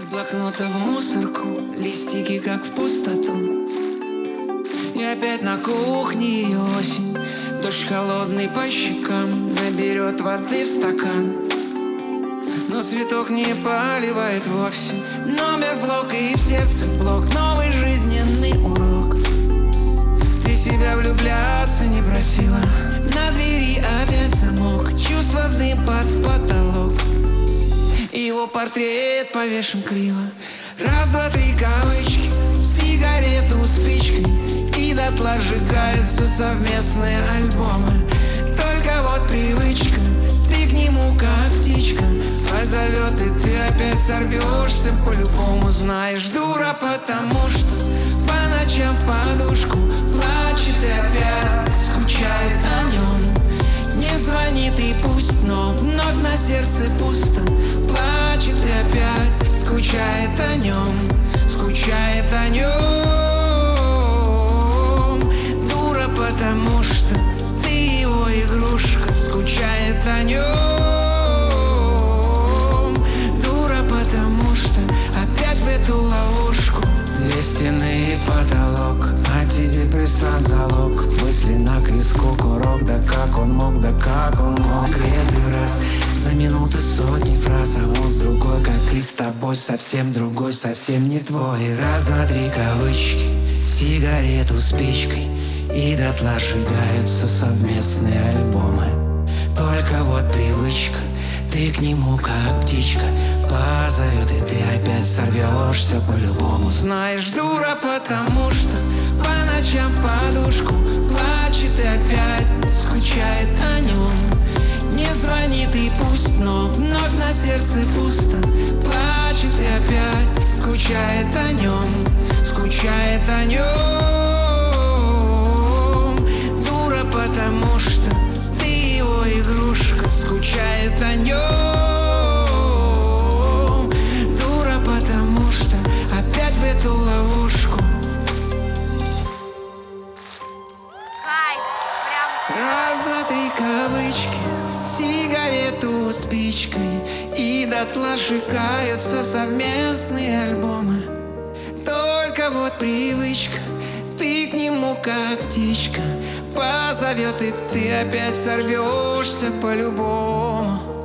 Блокнота в мусорку, листики как в пустоту. И опять на кухне и осень. Дождь холодный по щекам наберет воды в стакан, но цветок не поливает вовсе. Номер блока и в сердце в блок. Новый жизненный урок. Ты себя влюбляться не просила. На двери опять замок. Чувство в дым под потолок. Его портрет повешен криво. Раз, два, три кавычки. Сигарету спичкой. И дотла сжигаются совместные альбомы. Только вот привычка. Ты к нему как птичка. Позовет, и ты опять сорвешься по-любому. Знаешь, дура, потому что по ночам в подушку плачет и опять скучает о нем. Не звонит и пусть, но вновь на сердце пусто. Плачет и опять скучает о нем. Скучает о нем. Дура, потому что ты его игрушка. Скучает о нем. Ловушку. Две стены и потолок, антидепрессант залог. Мысли на криску курок. Да как он мог, да как он мог. Крепкий раз, за минуты сотни фраз. А он с другой, как и с тобой. Совсем другой, совсем не твой. Раз, два, три кавычки. Сигарету спичкой. И дотла сжигаются совместные альбомы. Только вот привычка. Ты к нему как птичка. Позовет, и ты опять сорвешься по-любому. Знаешь, дура, потому что по ночам в подушку плачет и опять скучает о нем. Не звонит и пусть, но вновь на сердце пусто. Плачет и опять скучает о нем. Скучает о нем. Дура, потому что ты его игрушка. Скучает о нем. Эту ловушку. Кайф, прям. Раз, два, три кавычки. Сигарету спичкой. И дотла сжигаются совместные альбомы. Только вот привычка. Ты к нему как птичка. Позовет, и ты опять сорвешься по-любому.